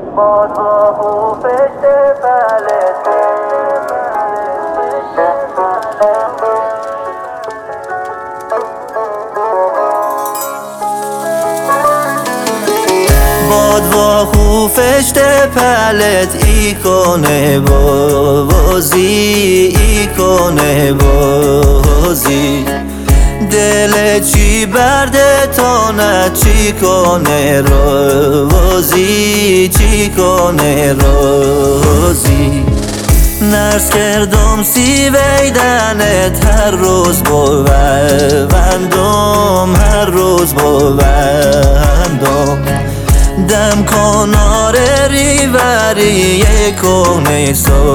باد با خوفش فلسطین باد و خوفش پلت ای کنه بازی ای کنه بازی دل چی برده تا نه چی کنه روزی چی کنه روزی نرس کردم سی ویدنت هر روز بوندم هر روز بوندم دم کنار ریوری کهنه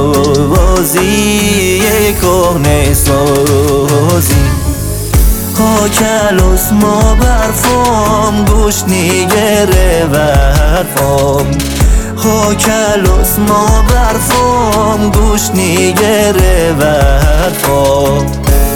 سوزی کهنه سوزی ها کلوس ما برفام گوش نیگره برفام ها کلوس ما برفام گوش نیگره برفام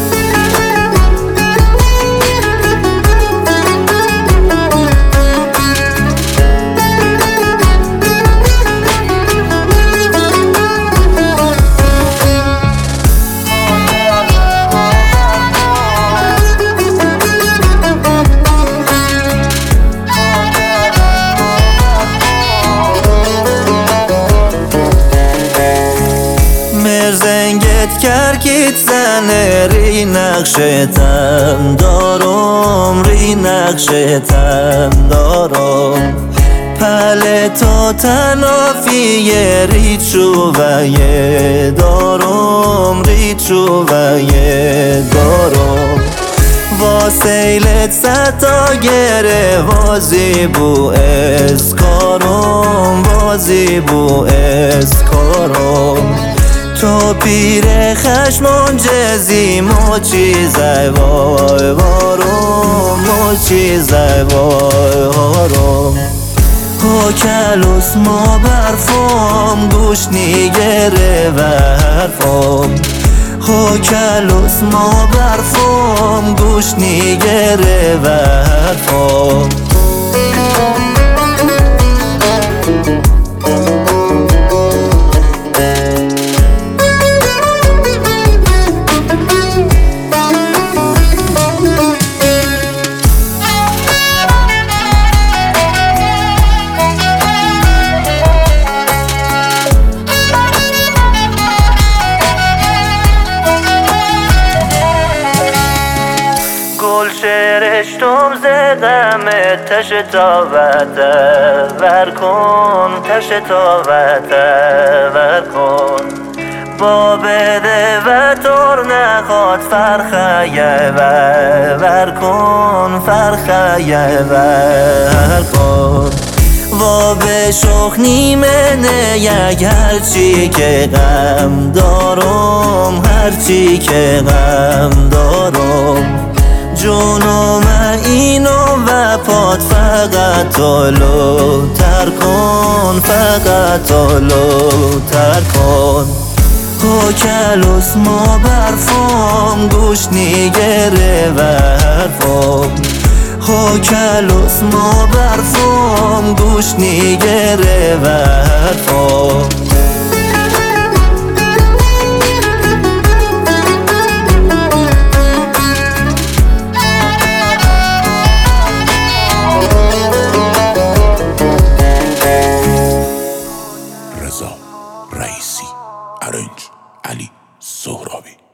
مرزنگت کرکیت زنه ری نقشتم دارم ری نقشتم دارم پله تو تنافیه ری چوبه دارم ری چوبه دارم واسیلت ستا گره وازی بو اسکارم وازی بو اسکارم تو پیر خشم جزی مو چیزای وای وارم مو چیزای وای وارم ها کلوس ما برفام گوش نیگره برفام ها کلوس ما برفام گوش نیگره برفام گل شرشتم زدم تش تا ور کن تش تا ور کن با بده و تور نخواد فرخیه ور کن فرخیه ور کن و به شوخ نیمه یک هرچی که غم دارم هرچی که غم دارم جونم اینو و پاد فقط تولو تر کن فقط تولو تر کن ها کلوس ما برفام گوش نیگره برفام ها کلوس ما برفام گوش نیگره برفام رضا رئیسی، ارنج علی سهرابی.